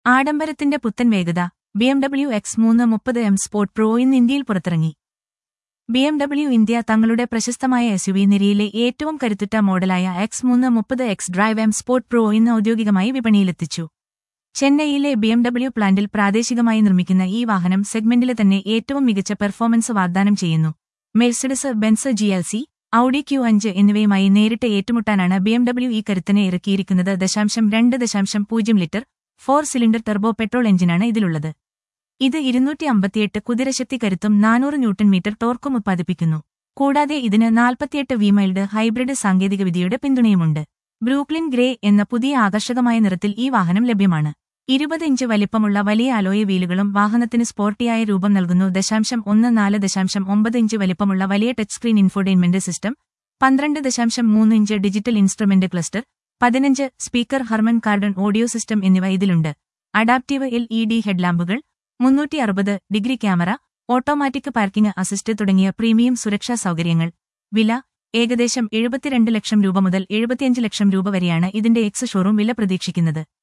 ആഡംബരത്തിന്റെ പുത്തൻ വേഗത BMW X330M sport pro ഇന്ന് ഇന്ത്യയിൽ പുറത്തിറങ്ങി. BMW ഇന്ത്യ തങ്ങളുടെ പ്രശസ്തമായ SUV നിരയിലെ ഏറ്റവും കരുത്തുറ്റ മോഡലായ X330X drive M sport pro ഇന്ന് ഔദ്യോഗികമായി വിപണിയിലെത്തിച്ചു. ചെന്നൈയിലെ BMW പ്ലാന്റിൽ പ്രാദേശികമായി നിർമ്മിക്കുന്ന ഈ വാഹനം സെഗ്മെന്റിലെ തന്നെ ഏറ്റവും മികച്ച പെർഫോമൻസ് വാഗ്ദാനം ചെയ്യുന്നു. Mercedes Benz GLC, Audi Q5 എന്നിവയുമായി നേരിട്ട് ഏറ്റുമുട്ടാനാണ് BMW ഈ കരുത്തിനെ ഇറക്കിയിരിക്കുന്നത്. 2.0 ലിറ്റർ 4 സിലിണ്ടർ ടർബോ പെട്രോൾ എഞ്ചിനാണ് ഇതിലുള്ളത്. ഇത് 258 കുതിരശക്തി കരുത്തും 400 ന്യൂട്ടൺ മീറ്റർ ടോർക്കും ഉത്പാദിപ്പിക്കുന്നു. കൂടാതെ ഇതിന് 48 V-മൈൽഡ് ഹൈബ്രിഡ് സാങ്കേതികവിദ്യയുടെ പിന്തുണയുമുണ്ട്. ബ്രൂക്ലിൻ ഗ്രേ എന്ന പുതിയ ആകർഷകമായ നിറത്തിൽ ഈ വാഹനം ലഭ്യമാണ്. 20 ഇഞ്ച് വലിപ്പമുള്ള വലിയ അലോയ് വീലുകളും വാഹനത്തിന് സ്പോർട്ടിയായ രൂപം നൽകുന്നു. 1.4-9 ഇഞ്ച് വലിപ്പമുള്ള വലിയ touch screen infotainment system, 12.3 inch digital instrument cluster, 15 speaker Harman Kardon audio system എന്നിവ ഇതിലുണ്ട്. അഡാപ്റ്റീവ് LED ഹെഡ്ലാമ്പുകൾ, 360 degree camera, automatic parking assist തുടങ്ങിയ പ്രീമിയം സുരക്ഷാ സൗകര്യങ്ങൾ. വില ഏകദേശം 72 ലക്ഷം രൂപ മുതൽ 75 ലക്ഷം രൂപ വരെയാണ് ഇതിന്റെ എക്സ് ഷോറൂം വില പ്രതീക്ഷിക്കുന്നത്.